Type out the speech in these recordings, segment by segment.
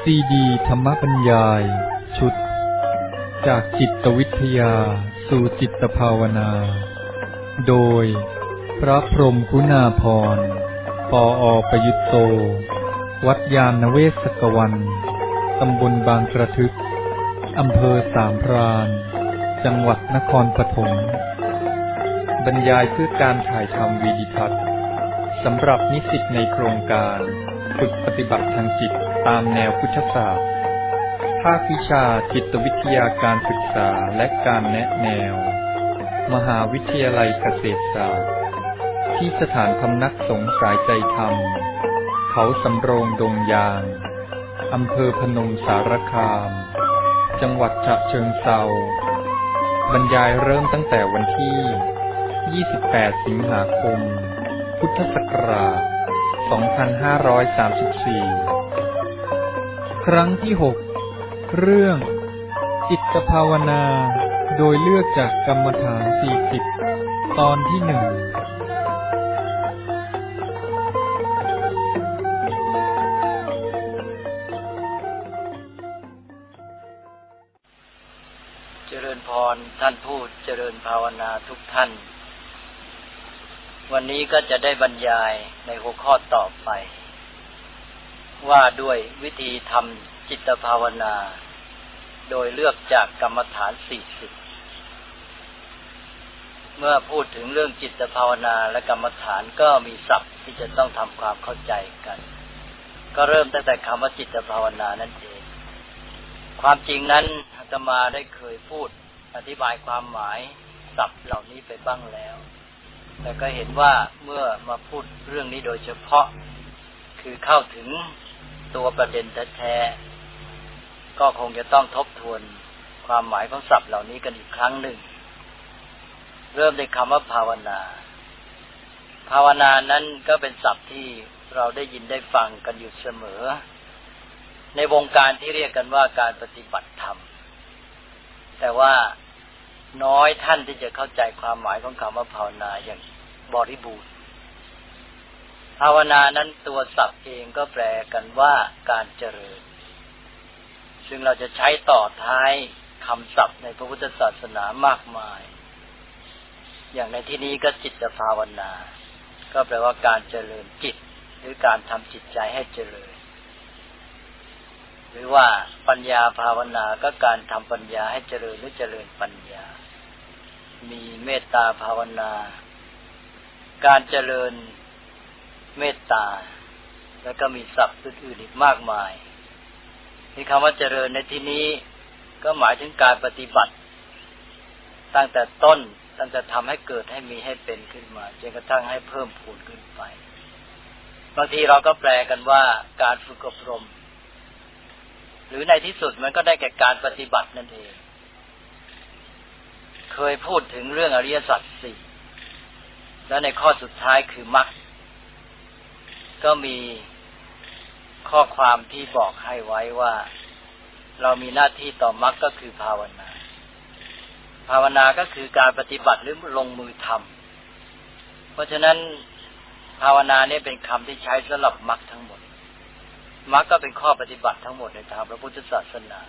ซีดีธรรมบรรยายชุดจากจิตวิทยาสู่จิตภาวนาโดยพระพรหมคุณาภรณ์ ปอ.ประยุตโตวัดยานเวศกวันตำบลบางกระทึกอำเภอสามพรานจังหวัดนครปฐมบรรยายเพื่อการถ่ายทำวิดีทัศน์สำหรับนิสิตในโครงการฝึกปฏิบัติทางจิตตามแนวพุทธศาสตร์ภาควิชาจิตวิทยาการศึกษาและการแนะแนวมหาวิทยาลัยเกษตรศาสตร์ที่สถานพำนักสงฆ์สายใจธรรมเขาสำโรงดงยางอำเภอพนมสารคามจังหวัดฉะเชิงเทราบรรยายเริ่มตั้งแต่วันที่28สิงหาคมพุทธศักราช2534ครั้งที่6เรื่องจิตภาวนาโดยเลือกจากกรรมฐาน40ตอนที่1 เจริญพรท่านผู้เจริญภาวนาทุกท่านวันนี้ก็จะได้บรรยายในหัวข้อต่อไปว่าด้วยวิธีทำจิตภาวนาโดยเลือกจากกรรมฐาน40เมื่อพูดถึงเรื่องจิตภาวนาและกรรมฐานก็มีศัพท์ที่จะต้องทำความเข้าใจกันก็เริ่มตั้งแต่คำว่าจิตภาวนานั่นเองความจริงนั้นอาตมาได้เคยพูดอธิบายความหมายศัพท์เหล่านี้ไปบ้างแล้วแต่ก็เห็นว่าเมื่อมาพูดเรื่องนี้โดยเฉพาะคือเข้าถึงตัวประเด็นแท้ๆก็คงจะต้องทบทวนความหมายของศัพท์เหล่านี้กันอีกครั้งหนึ่งเริ่มในคำว่าภาวนาภาวนานั้นก็เป็นศัพท์ที่เราได้ยินได้ฟังกันอยู่เสมอในวงการที่เรียกกันว่าการปฏิบัติธรรมแต่ว่าน้อยท่านที่จะเข้าใจความหมายของคำว่าภาวนาอย่างบริบูรณ์ภาวนานั้นตัวศัพท์เองก็แปลกันว่าการเจริญซึ่งเราจะใช้ต่อท้ายคำศัพท์ในพระพุทธศาสนามากมายอย่างในที่นี้ก็จิตภาวนาก็แปลว่าการเจริญจิตหรือการทำจิตใจให้เจริญหรือว่าปัญญาภาวนาก็การทำปัญญาให้เจริญหรือเจริญปัญญามีเมตตาภาวนาการเจริญเมตตาแล้วก็มีศัพท์อื่นๆอีกมากมายที่คำว่าเจริญในที่นี้ก็หมายถึงการปฏิบัติตั้งแต่ต้นตั้งแต่ทำให้เกิดให้มีให้เป็นขึ้นมาจนกระทั่งให้เพิ่มพูนขึ้นไปบางทีเราก็แปลกันว่าการฝึกอบรมหรือในที่สุดมันก็ได้แก่การปฏิบัตินั่นเองเคยพูดถึงเรื่องอริยสัจสี่และในข้อสุดท้ายคือมรรคก็มีข้อความที่บอกให้ไว้ว่าเรามีหน้าที่ต่อมรรคก็คือภาวนาภาวนาก็คือการปฏิบัติหรือลงมือทำเพราะฉะนั้นภาวนาเนี่ยเป็นคำที่ใช้สำหรับมรรคทั้งหมดมรรคก็เป็นข้อปฏิบัติทั้งหมดในทางพระพุทธศาสนา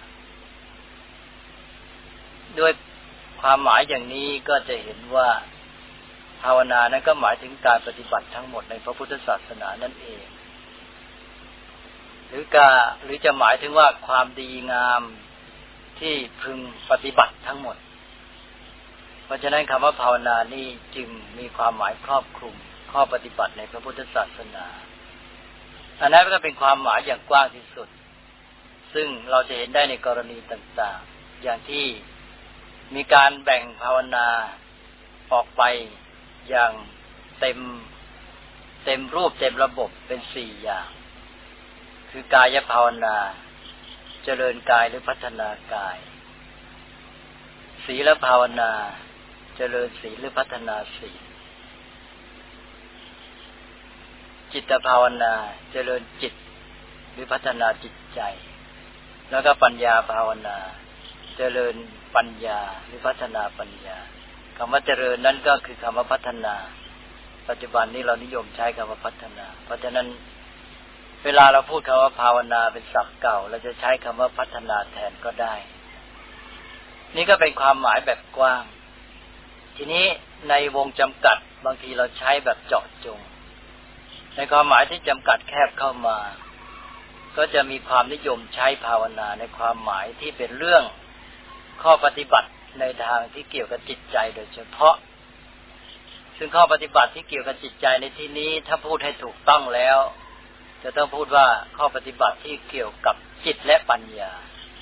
ด้วยความหมายอย่างนี้ก็จะเห็นว่าภาวนานั้นก็หมายถึงการปฏิบัติทั้งหมดในพระพุทธศาสนานั่นเองหรือจะหมายถึงว่าความดีงามที่พึงปฏิบัติทั้งหมดเพราะฉะนั้นคำว่าภาวนานี่จึงมีความหมายครอบคลุมข้อปฏิบัติในพระพุทธศาสนาอันนั้นก็เป็นความหมายอย่างกว้างที่สุดซึ่งเราจะเห็นได้ในกรณีต่างๆอย่างที่มีการแบ่งภาวนาออกไปอย่างเต็มรูปเต็มระบบเป็น4อย่างคือกายภาวนาเจริญกายหรือพัฒนากายศีลภาวนาเจริญศีลหรือพัฒนาศีลจิตภาวนาเจริญจิตหรือพัฒนาจิตใจแล้วก็ปัญญาภาวนาเจริญปัญญาหรือพัฒนาปัญญาคำว่าเจริญนั้นก็คือคำว่าพัฒนาปัจจุบันนี้เรานิยมใช้คำว่าพัฒนาเพราะฉะนั้นเวลาเราพูดคำว่าภาวนาเป็นศัพท์เก่าเราจะใช้คำว่าพัฒนาแทนก็ได้นี่ก็เป็นความหมายแบบกว้างทีนี้ในวงจำกัดบางทีเราใช้แบบเจาะจงในความหมายที่จำกัดแคบเข้ามาก็จะมีความนิยมใช้ภาวนาในความหมายที่เป็นเรื่องข้อปฏิบัติในทางที่เกี่ยวกับจิตใจโดยเฉพาะซึ่งข้อปฏิบัติที่เกี่ยวกับจิตใจในที่นี้ถ้าพูดให้ถูกต้องแล้วจะต้องพูดว่าข้อปฏิบัติที่เกี่ยวกับจิตและปัญญา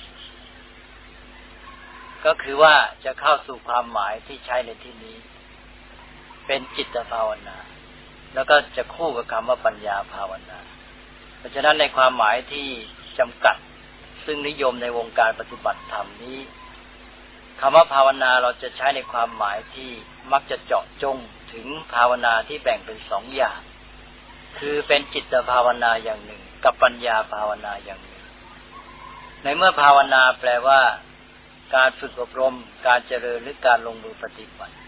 ก็คือว่าจะเข้าสู่ความหมายที่ใช้ในที่นี้เป็นจิตภาวนาแล้วก็จะคู่กับคำว่าปัญญาภาวนาเพราะฉะนั้นในความหมายที่จำกัดซึ่งนิยมในวงการปฏิบัติธรรมนี้คำว่าภาวนาเราจะใช้ในความหมายที่มักจะเจาะจงถึงภาวนาที่แบ่งเป็นสองอย่างคือเป็นจิตภาวนาอย่างหนึ่งกับปัญญาภาวนาอย่างหนึ่งในเมื่อภาวนาแปลว่าการฝึกอบรมการเจริญหรือการลงมือปฏิบัติ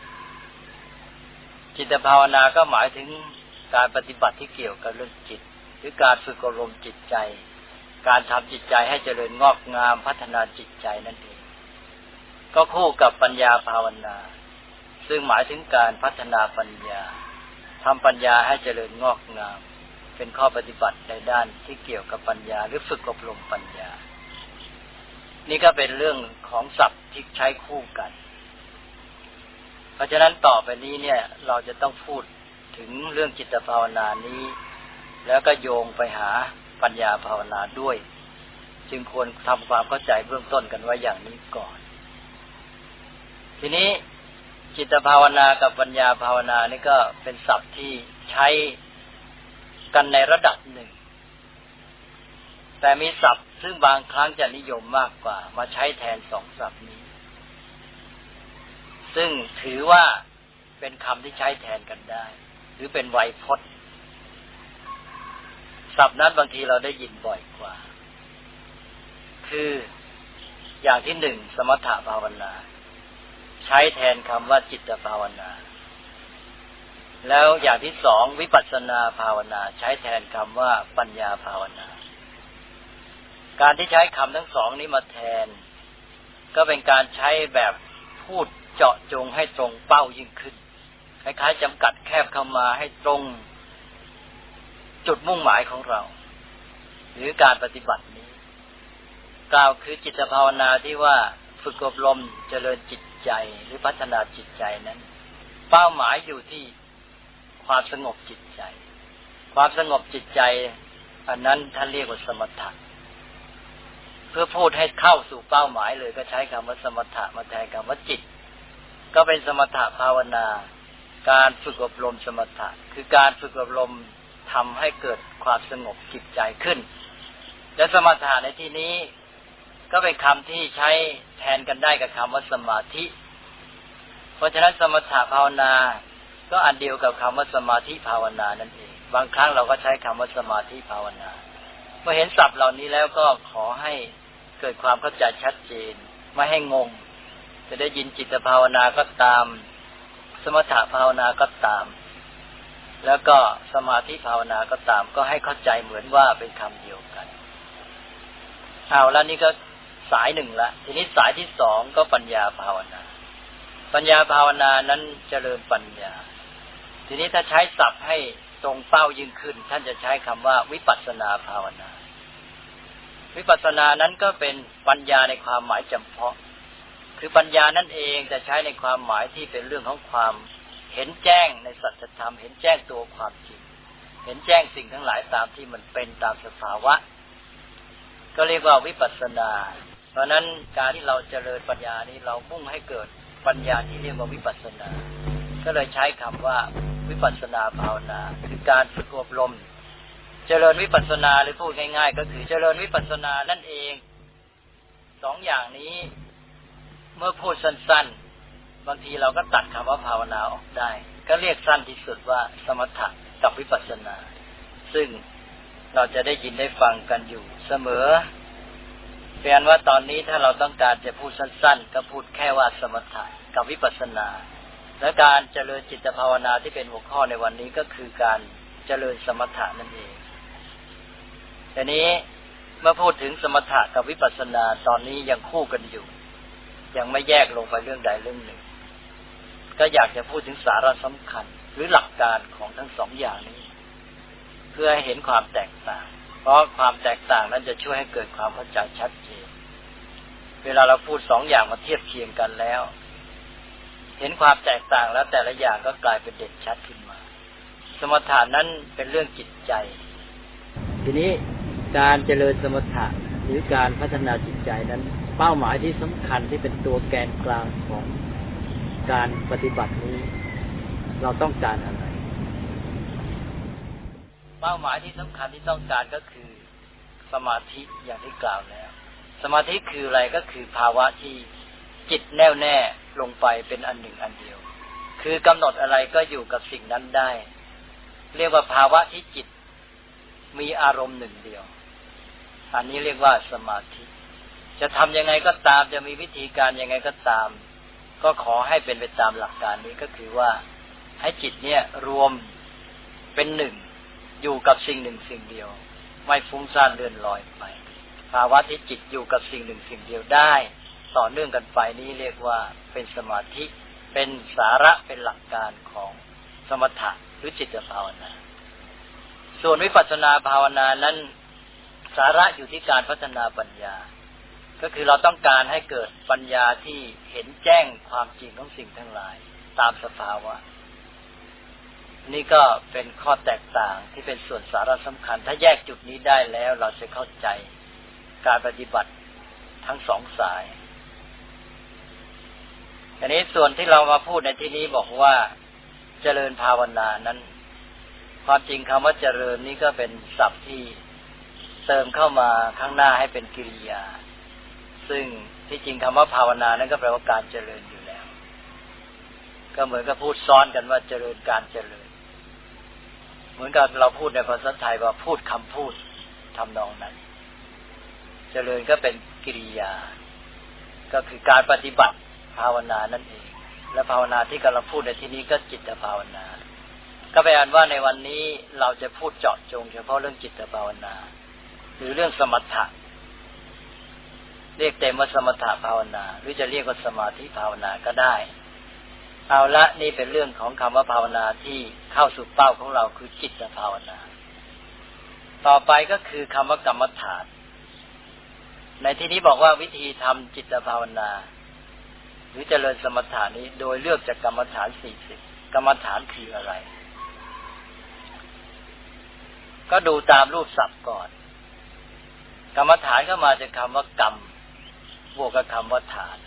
จิตภาวนาก็หมายถึงการปฏิบัติที่เกี่ยวกับเรื่องจิตหรือการฝึกอบรมจิตใจการทำจิตใจให้เจริญงอกงามพัฒนาจิตใจนั่นเองก็คู่กับปัญญาภาวนาซึ่งหมายถึงการพัฒนาปัญญาทำปัญญาให้เจริญงอกงามเป็นข้อปฏิบัติในด้านที่เกี่ยวกับปัญญาหรือฝึกอบรมปัญญานี่ก็เป็นเรื่องของศัพท์ที่ใช้คู่กันเพราะฉะนั้นต่อไปนี้เนี่ยเราจะต้องพูดถึงเรื่องจิตภาวนานี้แล้วก็โยงไปหาปัญญาภาวนาด้วยจึงควรทำความเข้าใจเบื้องต้นกันไว้อย่างนี้ก่อนทีนี้จิตภาวนากับปัญญาภาวนานี่ก็เป็นศัพท์ที่ใช้กันในระดับหนึ่งแต่มีศัพท์ซึ่งบางครั้งจะนิยมมากกว่ามาใช้แทนสองศัพท์นี้ซึ่งถือว่าเป็นคำที่ใช้แทนกันได้หรือเป็นไวยพจน์ศัพท์นั้นบางทีเราได้ยินบ่อยกว่าคืออย่างที่หนึ่งสมถภาวนาใช้แทนคำว่าจิตภาวนาแล้วอย่างที่สองวิปัสสนาภาวนาใช้แทนคำว่าปัญญาภาวนาการที่ใช้คำทั้งสองนี้มาแทนก็เป็นการใช้แบบพูดเจาะจงให้ตรงเป้ายิ่งขึ้นคล้ายๆจำกัดแคบเข้ามาให้ตรงจุดมุ่งหมายของเราหรือการปฏิบัตินี้กล่าวคือจิตภาวนาที่ว่าฝึกอบรมเจริญจิตใจหรือพัฒนาจิตใจนั้นเป้าหมายอยู่ที่ความสงบจิตใจความสงบจิตใจอันนั้นท่านเรียกว่าสมถะเพื่อพูดให้เข้าสู่เป้าหมายเลยก็ใช้คำว่าสมถะมาแทนคำว่าจิตก็เป็นสมถะภาวนาการฝึกอบรมสมถะคือการฝึกอบรมทำให้เกิดความสงบจิตใจขึ้นและสมถะในที่นี้ก็เป็นคำที่ใช้แทนกันได้กับคำว่าสมาธิเพราะฉะนั้นสมถะภาวนาก็อันเดียวกับคำว่าสมาธิภาวนานั่นเองบางครั้งเราก็ใช้คำว่าสมาธิภาวนาเมื่อเห็นศัพท์เหล่านี้แล้วก็ขอให้เกิดความเข้าใจชัดเจนไม่ให้งงจะได้ยินจิตภาวนาก็ตามสมถะภาวนาก็ตามแล้วก็สมาธิภาวนาก็ตามก็ให้เข้าใจเหมือนว่าเป็นคำเดียวกันเอาแล้วนี่ก็สายหนึ่งละทีนี้สายที่สองก็ปัญญาภาวนาปัญญาภาวนานั้นเจริญปัญญาทีนี้ถ้าใช้ศัพท์ให้ตรงเป้ายิ่งขึ้นท่านจะใช้คำว่าวิปัสสนาภาวนาวิปัสสนานั้นก็เป็นปัญญาในความหมายจำเพาะคือปัญญานั่นเองจะใช้ในความหมายที่เป็นเรื่องของความเห็นแจ้งในสัจธรรมเห็นแจ้งตัวความจริงเห็นแจ้งสิ่งทั้งหลายตามที่มันเป็นตามสภาวะก็เรียกว่าวิปัสสนาเพราะนั้นการที่เราเจริญปัญญานี้เรามุ่งให้เกิดปัญญาที่เรียกว่าวิปัสสนาก็เลยใช้คำว่าวิปัสสนาภาวนาคือการฝึกอบรมเจริญวิปัสสนาหรือพูดง่ายๆก็คือเจริญวิปัสสนานั่นเองสองอย่างนี้เมื่อพูดสั้นๆบางทีเราก็ตัดคำว่าภาวนาออกได้ก็เรียกสั้นที่สุดว่าสมถะกับวิปัสสนาซึ่งเราจะได้ยินได้ฟังกันอยู่เสมอแปลว่าตอนนี้ถ้าเราต้องการจะพูดสั้นๆก็พูดแค่ว่าสมถะกับวิปัสสนาและการเจริญจิตภาวนาที่เป็นหัวข้อในวันนี้ก็คือการเจริญสมถะนั่นเองแต่นี้เมื่อพูดถึงสมถะกับวิปัสสนาตอนนี้ยังคู่กันอยู่ยังไม่แยกลงไปเรื่องใดเรื่องหนึ่งก็อยากจะพูดถึงสาระสำคัญหรือหลักการของทั้งสองอย่างนี้เพื่อให้เห็นความแตกต่างเพราะความแตกต่างนั้นจะช่วยให้เกิดความเข้าใจชัดเจนเวลาเราพูดสองอย่างมาเทียบเคียงกันแล้วเห็นความแตกต่างแล้วแต่ละอย่างก็กลายเป็นเด่นชัดขึ้นมาสมถะนั้นเป็นเรื่องจิตใจทีนี้การเจริญสมถะหรือการพัฒนาจิตใจนั้นเป้าหมายที่สำคัญที่เป็นตัวแกนกลางของการปฏิบัตินี้เราต้องการอะไรเป้าหมายที่สำคัญที่ต้องการก็คือสมาธิอย่างที่กล่าวแล้วสมาธิคืออะไรก็คือภาวะที่จิตแน่วแน่ลงไปเป็นอันหนึ่งอันเดียวคือกำหนดอะไรก็อยู่กับสิ่งนั้นได้เรียกว่าภาวะที่จิตมีอารมณ์หนึ่งเดียวอันนี้เรียกว่าสมาธิจะทำยังไงก็ตามจะมีวิธีการยังไงก็ตามก็ขอให้เป็นไปตามหลักการนี้ก็คือว่าให้จิตเนี่ยรวมเป็นหนึ่งอยู่กับสิ่งหนึ่งสิ่งเดียวไม่ฟุ้งซ่านเลื่อนลอยไปภาวะที่จิตอยู่กับสิ่งหนึ่งสิ่งเดียวได้ต่อเนื่องกันไปนี้เรียกว่าเป็นสมาธิเป็นสาระเป็นหลักการของสมถะหรือจิตภาวนาส่วนวิปัสสนาภาวนานั้นสาระอยู่ที่การพัฒนาปัญญาก็คือเราต้องการให้เกิดปัญญาที่เห็นแจ้งความจริงของสิ่งทั้งหลายตามสภาวะนี่ก็เป็นข้อแตกต่างที่เป็นส่วนสาระสำคัญถ้าแยกจุดนี้ได้แล้วเราจะเข้าใจการปฏิบัติทั้งสองสายอันนี้ส่วนที่เรามาพูดในที่นี้บอกว่าเจริญภาวนานั้นความจริงคำว่าเจริญนี่ก็เป็นศัพท์ที่เติมเข้ามาข้างหน้าให้เป็นกริยาซึ่งที่จริงคำว่าภาวนานั้นก็แปลว่าการเจริญอยู่แล้วก็เหมือนกับพูดซ้อนกันว่าเจริญการเจริญเหมือนกับเราพูดในภาษาไทยว่าพูดคำพูดทำนองนั้นเจริญก็เป็นกริยาก็คือการปฏิบัติภาวนานั่นเองและภาวนาที่กำลังพูดในที่นี้ก็จิตภาวนาก็แปลว่าในวันนี้เราจะพูดเจาะจงเฉพาะเรื่องจิตภาวนาหรือเรื่องสมถะเรียกเต็มว่าสมถะภาวนาหรือจะเรียกว่าสมาธิภาวนาก็ได้เอาละนี่เป็นเรื่องของคำว่าภาวนาที่เข้าสู่เป้าของเราคือจิตภาวนาต่อไปก็คือคำว่ากรรมฐานในที่นี้บอกว่าวิธีทำจิตภาวนาหรือเจริญสมถะนี้โดยเลือกจากกรรมฐาน40กรรมฐานคืออะไรก็ดูตามรูปศัพท์ก่อนกรรมฐานก็มาจากคำว่ากรรมบวกกับคำว่าฐาน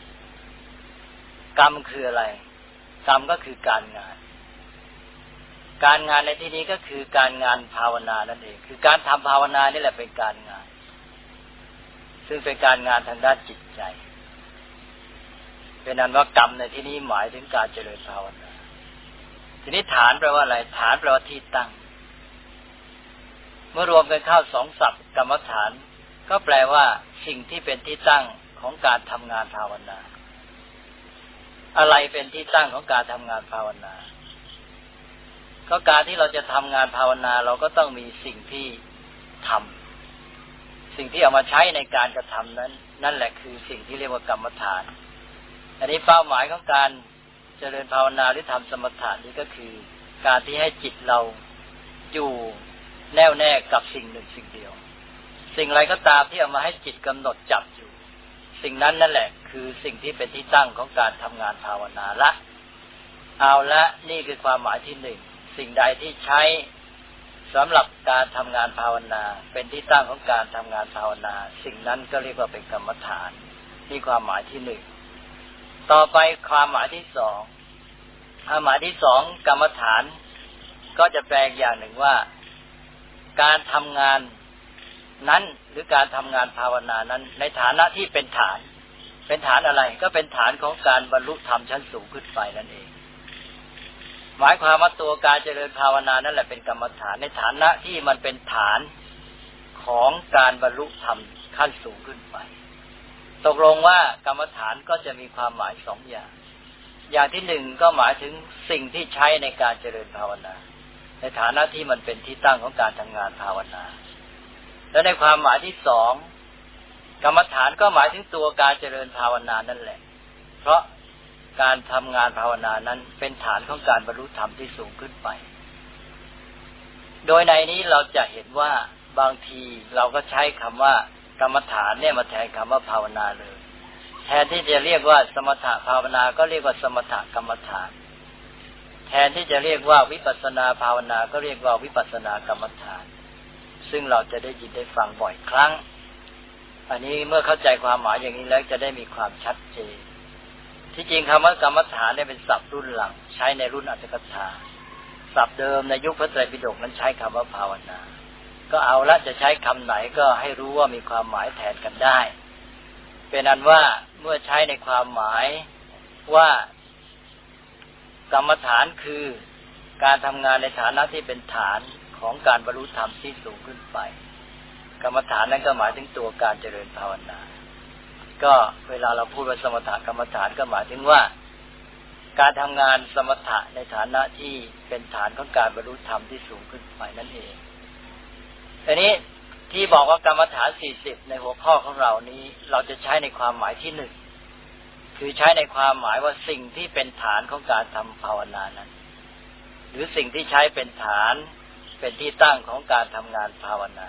กรรมคืออะไรกรรมก็คือการงานการงานในที่นี้ก็คือการงานภาวนานั่นเองคือการทำภาวนานี่แหละเป็นการงานซึ่งเป็นการงานทางด้านจิตใจเป็นนั้นว่ากรรมในที่นี้หมายถึงการเจริญภาวนาทีนี้ฐานแปลว่าอะไรฐานแปลว่าที่ตั้งเมื่อรวมกันเข้าสองศัพท์กรรมฐานก็แปลว่าสิ่งที่เป็นที่ตั้งของการทำงานภาวนาอะไรเป็นที่ตั้งของการทำงานภาวนาก็การที่เราจะทำงานภาวนาเราก็ต้องมีสิ่งที่ทำสิ่งที่เอามาใช้ในการกระทำนั้นนั่นแหละคือสิ่งที่เรียกว่ากรรมฐานอันนี้เป้าหมายของการเจริญภาวนาหรือทำสมถะนี้ก็คือการที่ให้จิตเราอยู่แน่วแน่กับสิ่งหนึ่งสิ่งเดียวสิ่งอะไรก็ตามที่เอามาให้จิตกำหนดจับอยู่สิ่งนั้นนั่นแหละคือสิ่งที่เป็นที่ตั้งของการทำงานภาวนาละเอาละนี่คือความหมายที่หนึ่งสิ่งใดที่ใช้สำหรับการทำงานภาวนาเป็นที่ตั้งของการทำงานภาวนาสิ่งนั้นก็เรียกว่าเป็นกรรมฐานนี่ความหมายที่หนึ่งต่อไปความหมายที่สองความหมายที่สองกรรมฐานก็จะแปลอย่างหนึ่งว่าการทำงานนั้นหรือการทำงานภาวนานั้นในฐานะที่เป็นฐานอะไรก็เป็นฐานของการบรรลุธรรมชั้นสูงขึ้นไปนั่นเองหมายความว่าตัวการเจริญภาวนานั่นแหละเป็นกรรมฐานในฐานะที่มันเป็นฐานของการบรรลุธรรมขั้นสูงขึ้นไปตกลงว่ากรรมฐานก็จะมีความหมายสองอย่างที่หนึ่งก็หมายถึงสิ่งที่ใช้ในการเจริญภาวนาในฐานะที่มันเป็นที่ตั้งของการทำงานภาวนาและในความหมายที่สองกรรมฐานก็หมายถึงตัวการเจริญภาวนานั่นแหละเพราะการทำงานภาวนานั้นเป็นฐานของการบรรลุธรรมที่สูงขึ้นไปโดยในนี้เราจะเห็นว่าบางทีเราก็ใช้คำว่ากรรมฐานเนี่ยมาแทนคำว่าภาวนาเลยแทนที่จะเรียกว่าสมถะภาวนาก็เรียกว่าสมถกรรมฐานแทนที่จะเรียกว่าวิปัสสนาภาวนาก็เรียกว่าวิปัสสนากรรมฐานซึ่งเราจะได้ยินได้ฟังบ่อยครั้งอันนี้เมื่อเข้าใจความหมายอย่างนี้แล้วจะได้มีความชัดเจนที่จริงคำว่ากรรมฐานเนี่ยเป็นศัพท์รุ่นหลังใช้ในรุ่นอรรถกถาศัพท์เดิมในยุคพระไตรปิฎกนั้นใช้คำว่าภาวนาก็เอาละจะใช้คำไหนก็ให้รู้ว่ามีความหมายแทนกันได้เป็นอันว่าเมื่อใช้ในความหมายว่ากรรมฐานคือการทำงานในฐานะที่เป็นฐานของการบรรลุธรรมที่สูงขึ้นไปกรรมฐานนั้นก็หมายถึงตัวการเจริญภาวนาก็เวลาเราพูดว่าสมถกรรมฐานก็หมายถึงว่าการทำงานสมถะในฐานะที่เป็นฐานของการบรรลุธรรมที่สูงขึ้นไปนั่นเองทีนี้ที่บอกว่ากรรมฐาน40ในหัวข้อของเรานี้เราจะใช้ในความหมายที่หนึ่งคือใช้ในความหมายว่าสิ่งที่เป็นฐานของการทำภาวนานั้นหรือสิ่งที่ใช้เป็นฐานเป็นที่ตั้งของการทำงานภาวนา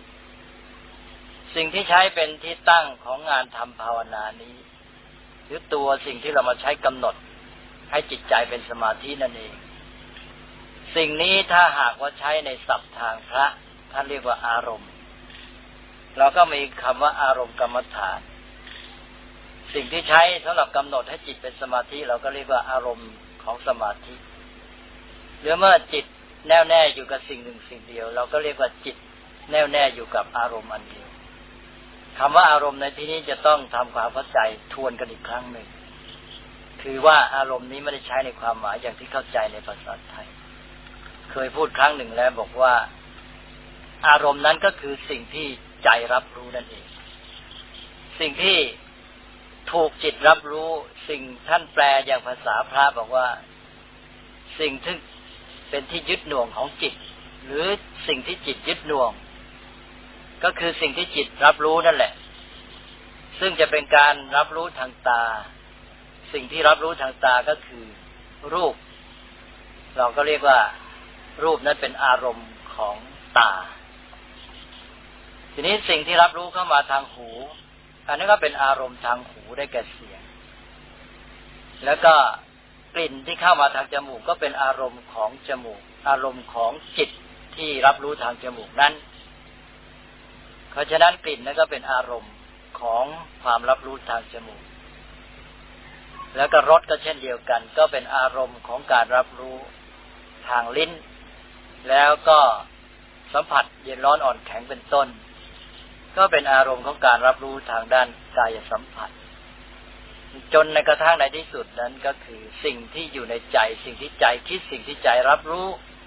สิ่งที่ใช้เป็นที่ตั้งของงานทำภาวนานี้หรือตัวสิ่งที่เรามาใช้กำหนดให้จิตใจเป็นสมาธินั่นเองสิ่งนี้ถ้าหากว่าใช้ในศัพท์ทางพระท่านเรียกว่าอารมณ์เราก็มีคำว่าอารมณ์กรรมฐานสิ่งที่ใช้สำหรับกำหนดให้จิตเป็นสมาธิเราก็เรียกว่าอารมณ์ของสมาธิหรือเมื่อจิตแน่วแน่อยู่กับสิ่งหนึ่งสิ่งเดียวเราก็เรียกว่าจิตแน่วแน่อยู่กับอารมณ์อันเดียวคำว่าอารมณ์ในที่นี้จะต้องทำความเข้าใจทวนกันอีกครั้งหนึ่งคือว่าอารมณ์นี้ไม่ได้ใช้ในความหมายอย่างที่เข้าใจในภาษาไทยเคยพูดครั้งหนึ่งแล้วบอกว่าอารมณ์นั้นก็คือสิ่งที่ใจรับรู้นั่นเองสิ่งที่ถูกจิตรับรู้สิ่งท่านแปลอย่างภาษาพระบอกว่าสิ่งที่เป็นที่ยึดหน่วงของจิตหรือสิ่งที่จิตยึดหน่วงก็คือสิ่งที่จิตรับรู้นั่นแหละซึ่งจะเป็นการรับรู้ทางตาสิ่งที่รับรู้ทางตาก็คือรูปเราก็เรียกว่ารูปนั้นเป็นอารมณ์ของตาทีนี้สิ่งที่รับรู้เข้ามาทางหูอันนั้นก็เป็นอารมณ์ทางหูได้แก่เสียงแล้วก็กลิ่นที่เข้ามาทางจมูกก็เป็นอารมณ์ของจมูกอารมณ์ของจิตที่รับรู้ทางจมูกนั้นเพราะฉะนั้นกลิ่นนั้นก็เป็นอารมณ์ของความรับรู้ทางจมูกแล้วก็รสก็เช่นเดียวกันก็เป็นอารมณ์ของการรับรู้ทางลิ้นแล้วก็สัมผัสเย็นร้อนอ่อนแข็งเป็นต้นก็เป็นอารมณ์ของการรับรู้ทางด้านกายสัมผัสจนในกระทั่งในที่สุดนั้นก็คือสิ่งที่อยู่ในใจสิ่งที่ใจคิดสิ่งที่ใจรับรู้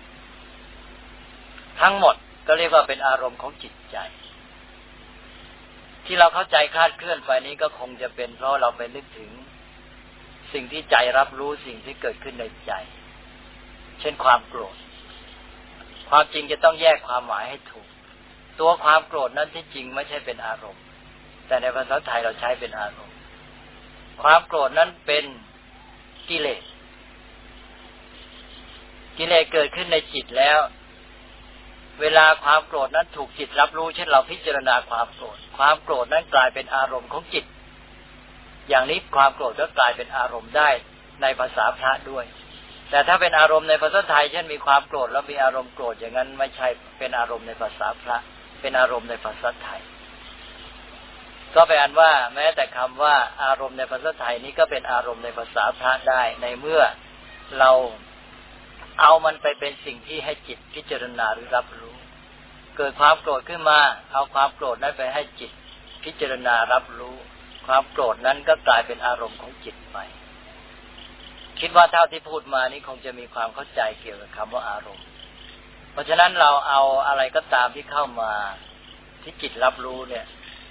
ทั้งหมดก็เรียกว่าเป็นอารมณ์ของจิตใจที่เราเข้าใจคลาดเคลื่อนไปนี้ก็คงจะเป็นเพราะเราไปนึกถึงสิ่งที่ใจรับรู้สิ่งที่เกิดขึ้นในใจเช่นความโกรธความจริงจะต้องแยกความหมายให้ถูกตัวความโกรธนั้นที่จริงไม่ใช่เป็นอารมณ์แต่ในภาษาไทยเราใช้เป็นอารมณ์ความโกรธนั้นเป็นกิเลสกิเลสเกิดขึ้นในจิตแล้วเวลาความโกรธนั้นถูกจิตรับรู้เช่นเราพิจารณาความโกรธความโกรธนั้นกลายเป็นอารมณ์ของจิตอย่างนี้ความโกรธก็กลายเป็นอารมณ์ได้ในภาษาพระด้วยแต่ถ้าเป็นอารมณ์ในภาษาไทยเช่นมีความโกรธแล้วมีอารมณ์โกรธอย่างนั้นไม่ใช่เป็นอารมณ์ในภาษาพระเป็นอารมณ์ในภาษาไทยก็แปลว่าแม้แต่คำว่าอารมณ์ในภาษาไทยนี้ก็เป็นอารมณ์ในภาษาพระได้ในเมื่อเราเอามันไปเป็นสิ่งที่ให้จิตพิจารณาหรือรับรู้เกิดความโกรธขึ้นมาเอาความโกรธนั้นไปให้จิตพิจารณารับรู้ความโกรธนั้นก็กลายเป็นอารมณ์ของจิตไปคิดว่าเท่าที่พูดมานี้คงจะมีความเข้าใจเกี่ยวกับคำว่าอารมณ์เพราะฉะนั้นเราเอาอะไรก็ตามที่เข้ามาที่จิตรับรู้เนี่ย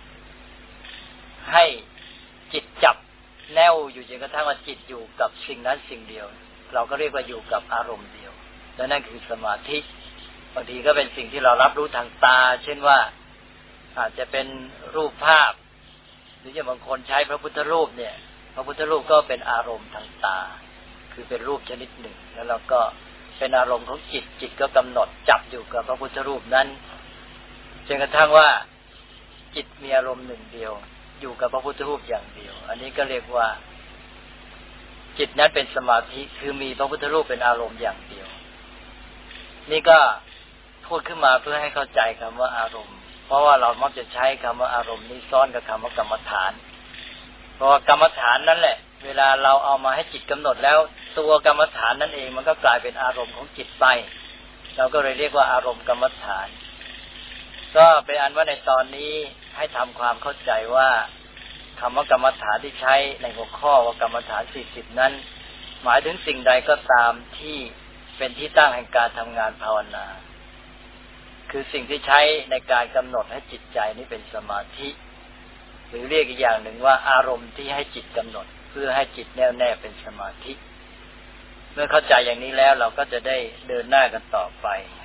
ให้จิตจับแน่วอยู่จนกระทั่งว่าจิตอยู่กับสิ่งนั้นสิ่งเดียวเราก็เรียกว่าอยู่กับอารมณ์เดียวและนั่นคือสมาธิบางทีก็เป็นสิ่งที่เรารับรู้ทางตาเช่นว่าอาจจะเป็นรูปภาพหรืออย่างบางคนใช้พระพุทธรูปเนี่ยพระพุทธรูปก็เป็นอารมณ์ทางตาคือเป็นรูปชนิดหนึ่งแล้วเราก็เป็นอารมณ์ของจิตจิตก็กำหนดจับอยู่กับพระพุทธรูปนั้นจนกระทั่งว่าจิตมีอารมณ์หนึ่งเดียวอยู่กับพระพุทธรูปอย่างเดียวอันนี้ก็เรียกว่าจิตนั้นเป็นสมาธิคือมีพระพุทธรูปเป็นอารมณ์อย่างเดียวนี่ก็พูดขึ้นมาเพื่อให้เข้าใจคำว่าอารมณ์เพราะว่าเรามักจะใช้คำว่าอารมณ์นี้ซ้อนกับคำว่ากรรมฐานเพราะว่ากรรมฐานนั่นแหละเวลาเราเอามาให้จิตกำหนดแล้วตัวกรรมฐานนั่นเองมันก็กลายเป็นอารมณ์ของจิตไปเราก็เลยเรียกว่าอารมณ์กรรมฐานก็เป็นอันว่าในตอนนี้ให้ทำความเข้าใจว่าคำว่ากรรมฐานที่ใช้ในหัวข้อว่ากรรมฐาน40นั้นหมายถึงสิ่งใดก็ตามที่เป็นที่ตั้งแห่งการทำงานภาวนาคือสิ่งที่ใช้ในการกำหนดให้จิตใจนี้เป็นสมาธิหรือเรียกอีกอย่างหนึ่งว่าอารมณ์ที่ให้จิตกำหนดเพื่อให้จิตแน่วแน่เป็นสมาธิเมื่อเข้าใจอย่างนี้แล้วเราก็จะได้เดินหน้ากันต่อไป